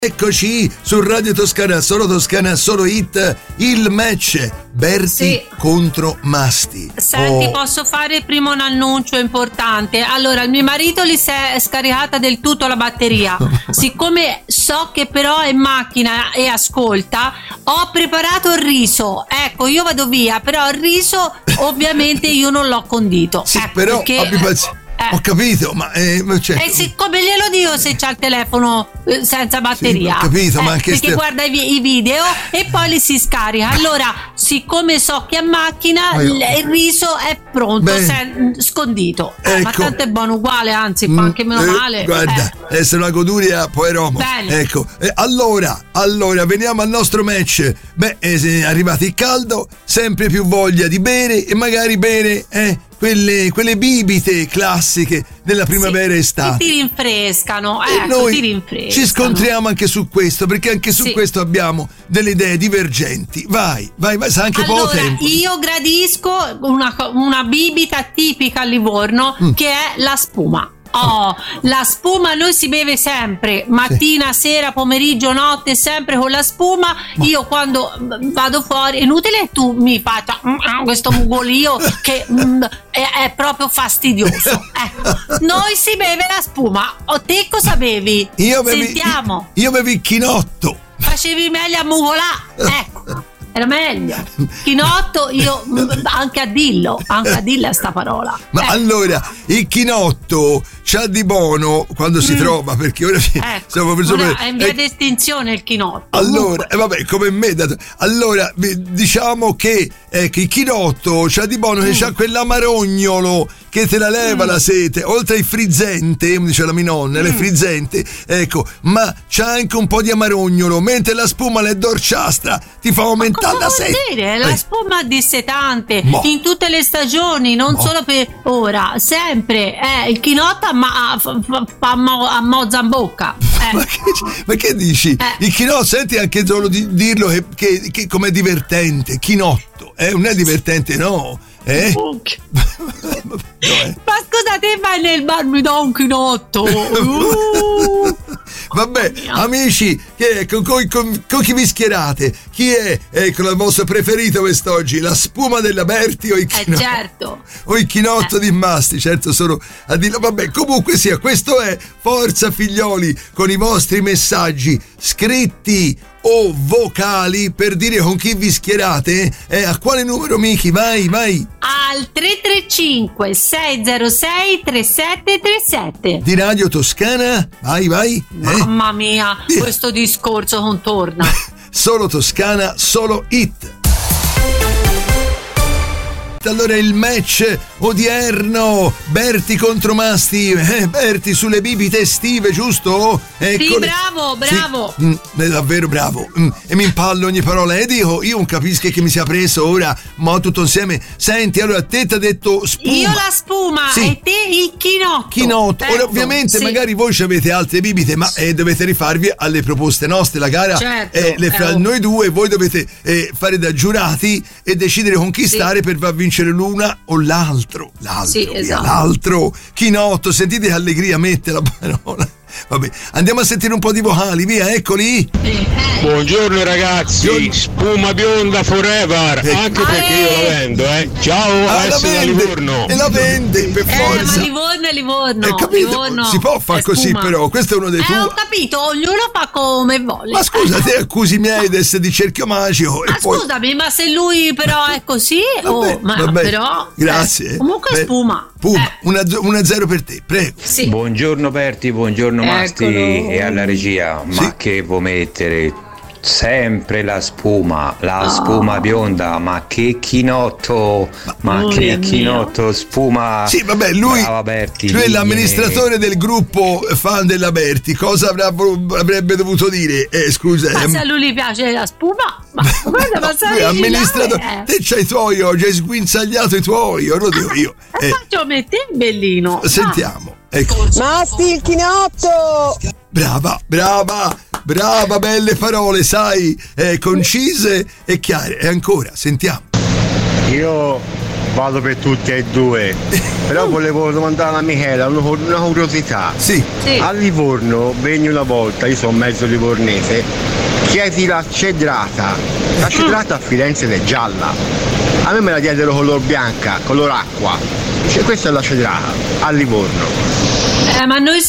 Eccoci su Radio Toscana, solo hit, il match Berti contro Masti. Senti, posso fare prima un annuncio importante? Allora, il mio marito gli si è scaricata del tutto la batteria. Siccome so che però è in macchina e ascolta, ho preparato il riso. Ecco, io vado via, però il riso ovviamente io non l'ho condito. Sì, ecco, però perché, ho capito, ma siccome glielo dico se c'ha il telefono senza batteria, sì, ho capito, ma anche perché guarda i video e poi li si scarica. Allora, siccome so che a macchina il riso è pronto, scondito. Ecco. Ma tanto è buono uguale, anzi, fa anche meno male. Guarda, essere una goduria poi Romo. Bene. Ecco, allora veniamo al nostro match. È arrivato il caldo, sempre più voglia di bere e magari bere quelle bibite classiche della primavera e estate. Ti rinfrescano, e noi ti rinfrescano. Ci scontriamo anche su questo, perché anche su questo abbiamo delle idee divergenti. Vai, sa anche poco tempo. Io gradisco una bibita tipica a Livorno che è la spuma. La spuma noi si beve sempre, mattina, sera, pomeriggio, notte, sempre con la spuma. Io quando vado fuori, è inutile tu mi faccia questo mugolio che è proprio fastidioso. Noi si beve la spuma. Te cosa bevi? Sentiamo. Io bevi il chinotto. Facevi meglio a mugolà, ecco. Era meglio. Chinotto, io anche a dillo sta parola. Ma allora, il chinotto c'ha di buono quando si trova, perché ora è in via di estinzione il chinotto. Allora, vabbè, come me. Allora, diciamo che il chinotto c'ha di buono che c'ha quell'amarognolo che te la leva la sete, oltre ai frizzente, mi dice la mia nonna, le frizzente, ecco, ma c'ha anche un po' di amarognolo, mentre la spuma è dolciastra, ti fa aumentare la sete. Dire? La spuma è dissetante in tutte le stagioni, non solo per ora, sempre. Il chinotto a mozza in bocca. Ma che dici? Il chinotto, senti anche solo di dirlo che com'è divertente, chinotto, non è divertente, no? Ma scusa, te vai nel bar, mi do un chinotto. Vabbè, amici, con chi vi schierate? Chi è il vostro preferito quest'oggi? La spuma della Berti o il chinotto? Certo. O il chinotto di Masti? Certo, sono a dirlo. Vabbè, comunque sia, questo è Forza Figlioli, con i vostri messaggi scritti o vocali per dire con chi vi schierate. A quale numero, Miki? Vai. Al 335 606 3737 di Radio Toscana. Vai. Mamma mia, questo discorso non torna. Solo Toscana, solo hit. Allora il match odierno, Berti contro Masti, Berti sulle bibite estive, giusto? Sì, bravo. Sì. Davvero bravo. E mi impallo ogni parola e dico, io non capisco che mi sia preso ora, ma tutto insieme. Senti, allora te ti ha detto spuma. Io la spuma e te il chinotto. Ora ovviamente magari voi ci avete altre bibite, ma dovete rifarvi alle proposte nostre. La gara è fra noi due, voi dovete fare da giurati e decidere conquistare per far vincere l'una o l'altro. L'altro. Chinotto, sentite che allegria mette la parola. Vabbè, andiamo a sentire un po' di vocali, via, eccoli. Buongiorno ragazzi, spuma bionda forever, anche perché io la vendo, Ciao, Alessio da Livorno. E la vende, per forza. Ma Livorno. Livorno si può fare così, però, questo è uno dei tuoi. Ho capito, ognuno fa come vuole. Ma scusa, te accusi miei di essere di cerchio magico. Scusami, ma se lui però è così, vabbè. Però grazie. Comunque spuma. 1-0 per te, prego. Sì. Buongiorno Berti, buongiorno Masti e alla regia. Ma che vuoi mettere? Sempre la spuma bionda, ma che chinotto, spuma. Sì, vabbè, lui è l'amministratore del gruppo fan della Berti. Cosa avrebbe dovuto dire? Scusa. Ma se a lui gli piace la spuma, ma guarda, ma sai, amministratore, te c'hai i tuoi oggi, hai sguinzagliato i tuoi, lo dico io. Faccio mettere bellino. Sentiamo. Ecco. Masti il chinotto. Brava, belle parole, sai, concise e chiare. E ancora, sentiamo. Io vado per tutti e due. Però volevo domandare a Michela una curiosità. Sì. A Livorno, venni una volta, io sono mezzo livornese, chiesi la cedrata. La cedrata a Firenze è gialla. A me la diedero color bianca, color acqua. Dice, questa è la cedrata, a Livorno. Ma noi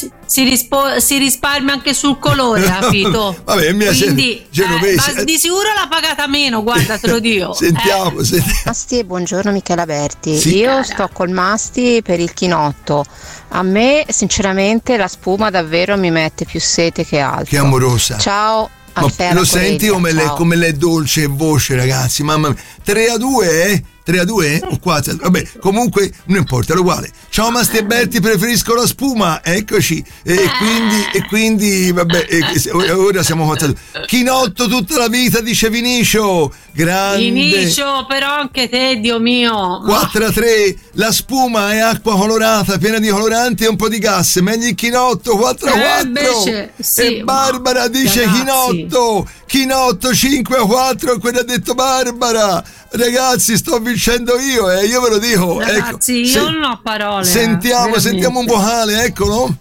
si risparmia anche sul colore, capito? Vabbè, mia quindi ma di sicuro l'ha pagata meno, guarda, te lo dico. Sentiamo. Masti, buongiorno Michela Berti. Sì. Io sto col Masti per il chinotto. A me sinceramente la spuma davvero mi mette più sete che altro. Che amorosa. Ciao. Ma lo senti come l'è dolce voce, ragazzi? Mamma mia. 3-2, 3-2 o 4? Vabbè, comunque non importa, è uguale. Ciao Masti e Berti, preferisco la spuma. Eccoci. E quindi vabbè, ora siamo contati. Chinotto tutta la vita, dice Vinicio. Grande. Vinicio, però anche te, Dio mio. 4-3, la spuma è acqua colorata, piena di coloranti e un po' di gas. Meglio il chinotto, 4-4. Sì, e Barbara dice chinotto. Chinotto 5-4, quello ha detto Barbara. Ragazzi, sto vincendo io, io ve lo dico. Ragazzi, io non ho parole. Sentiamo un vocale, eccolo.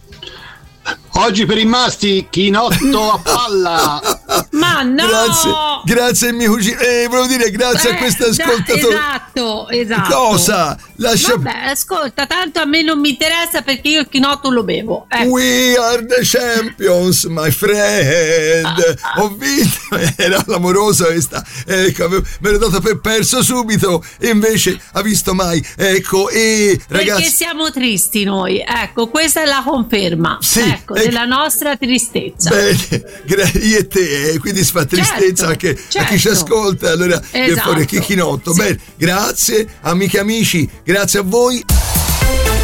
Oggi per i Masti, chinotto a palla. Ma no! Grazie mio cugino. Volevo dire grazie a questo ascoltatore. Esatto. Cosa? Vabbè, ascolta, tanto a me non mi interessa perché io il chinotto lo bevo. We are the champions, my friend. Ho vinto. Era l'amorosa questa. Ecco, me l'ho dato per perso subito. E invece ha visto mai. Ecco, ragazzi. Perché siamo tristi noi. Ecco, questa è la conferma. Sì, della nostra tristezza. Bene, io e te, quindi si fa tristezza anche a chi ci ascolta. Allora, esatto. Fuori chi chinotto. Sì. Bene, grazie, amiche e amici, grazie a voi.